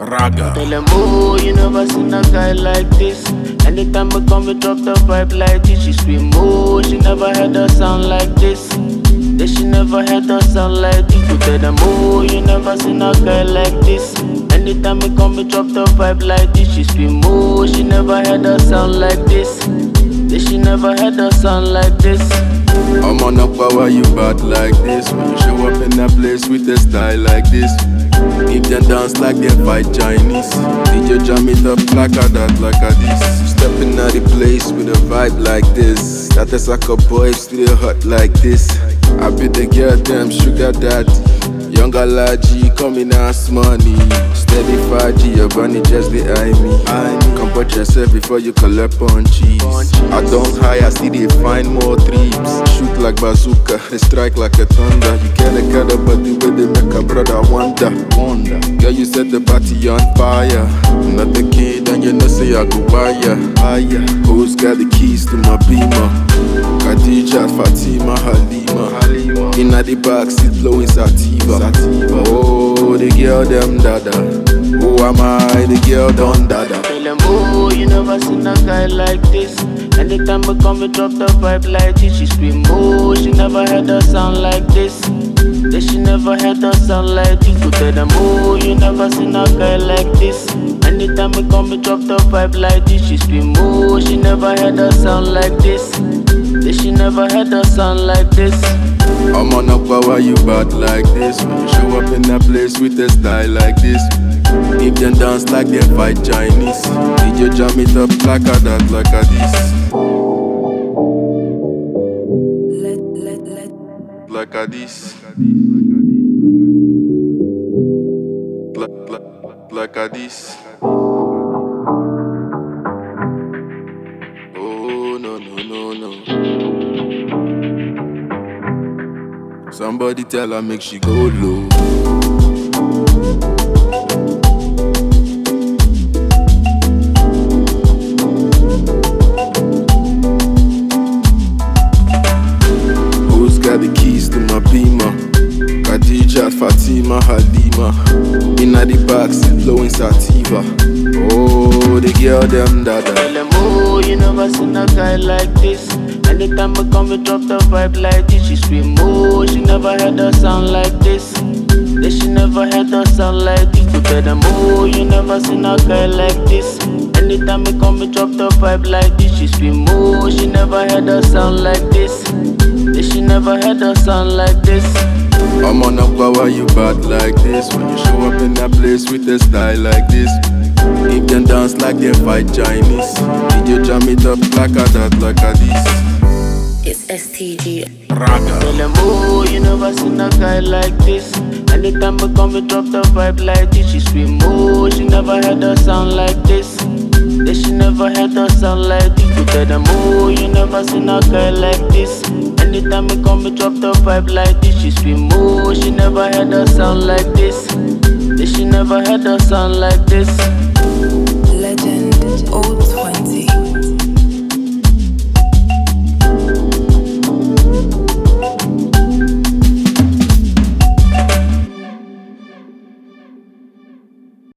Raga. Tell them, oh, you never seen a guy like this. Anytime I come, we drop the vibe like this. She scream, oh, she never heard a sound like this. That she never heard a sound like this. You tell them, oh, you never seen a guy like this. Anytime I come, we drop the vibe like this. She scream, oh, she never heard a sound like this. That she never heard a sound like this. I'm on up, why you bad like this? When you show up in a place with a style like this, if them dance like they fight Chinese, DJ jam it up like a that, like a this. Stepping out the place with a vibe like this. That is like a boy still hot like this. I be the girl, damn sugar daddy. Younger Laji coming ask money. Steady 5G, your bunny just behind me. Come put yourself before you collect on cheese. I don't hire, see they find more trips. Shoot like bazooka, they strike like a thunder. You can't get a body where they make a brother wonder. Girl, you set the party on fire. I'm not the kid and you know say I go buy ya. Who's got the keys to my Beamer? Khadija, Fatima, Halima. Inna the backseat blowing sativa. Oh, the girl them dada. Who am I? The girl done dada. Tell them, oh, you never seen a guy like this. Anytime I come, we drop the vibe like this. She scream, oh, she never heard a sound like this. That she never heard a sound like this. You tell them, oh, you never seen a guy like this. Anytime I come, we drop the vibe like this. She scream, oh, she never heard a sound like this. That she never heard a sound like this. I'm on up, why you bad like this? When you show up in a place with a style like this, if them dance like they fight Chinese, DJ jam it up like a that, like a this. Like a this. Like a this. Oh, no, no, no, no. Somebody tell her make she go low. Who's got the keys to my Beamer? Khadija, Fatima, Halima. Inna the backseat blowing sativa. Oh, the girl them dada. Tell them, oh, you never seen a guy like this. Anytime I come, we drop the vibe like this. She scream, oh, she never heard a sound like this. That she never heard a sound like this. You tell them, oh, you never seen a guy like this. Anytime I come, we drop the vibe like this. She scream, oh, she never heard a sound like this. That she never heard a sound like this. I'm on up, why you bad like this? When you show up in a place with a style like this, if them dance like they fight Chinese, DJ jam it up like a that, like a this. It's STG. Raga. Tell them, oh, you never seen a guy like this. Anytime I come, we drop the vibe like this. She scream, oh, she never heard a sound like this. That she never heard a sound like this. You tell them, oh, you never seen a guy like this. Anytime I come, we drop the vibe like this. She scream, oh, she never heard a sound like this. That she never heard a sound like this.